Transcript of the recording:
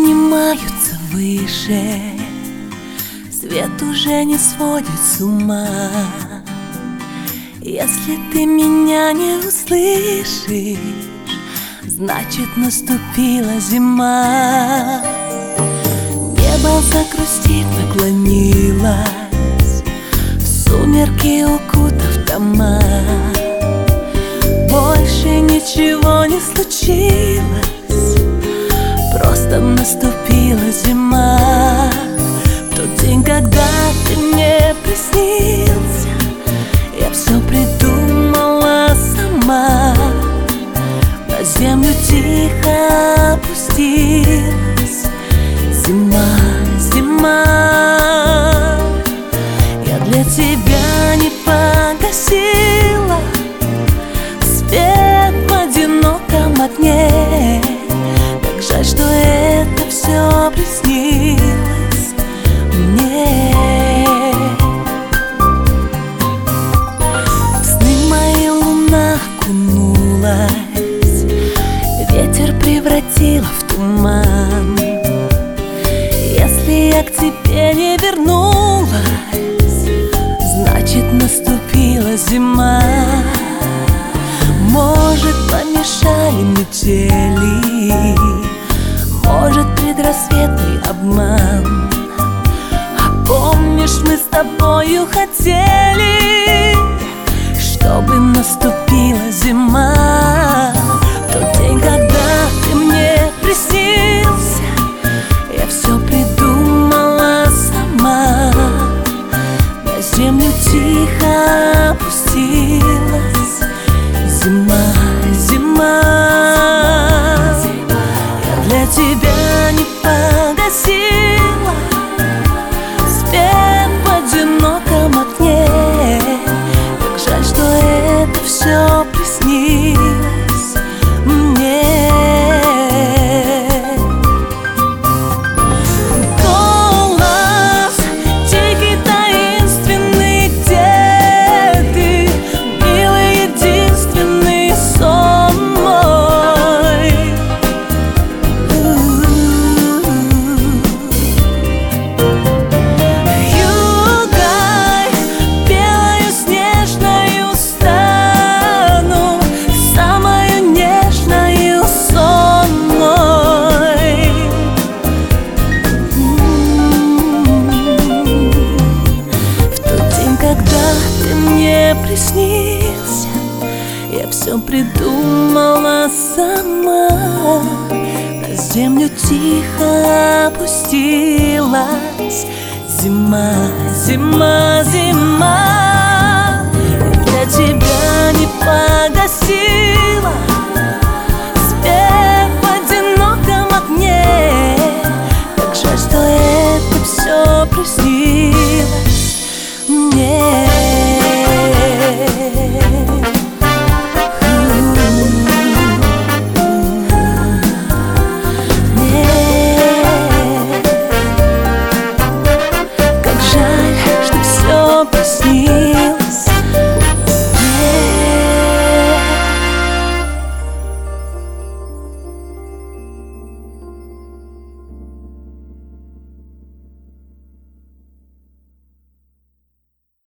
поднимаются выше, свет уже не сводит с ума. Если ты меня не услышишь, значит наступила зима. Небо загрустив наклонилось, в сумерки укутав дома. Больше ничего не случилось, просто наступила зима. В тот день, когда ты мне приснился, я все придумала сама. На землю тихо опустилась зима, зима. Я для тебя не погасила свет в одиноком окне. Как жаль, что это все приснилось мне. В сны мои луна окунулась, ветер превратила в туман. Если я к тебе не вернулась, значит наступила зима. Может, помешали метели, может, предрассветный обман. А помнишь, мы с тобою хотели, чтобы наступила зима. В тот день, когда ты мне приснился, я все придумала сама. На землю тихо опустилась зима, зима. Я для тебя не погасила свет в одиноком окне. Как жаль, что это все приснилось мне. Голос тихий, таинственный, где ты, милый, единственный сон мой. Югай, белою снежною стану, самою нежною сон мой. В тот день, когда ты мне приснился, я все придумала сама. На землю тихо опустилась зима, зима, зима. Для тебя не погасила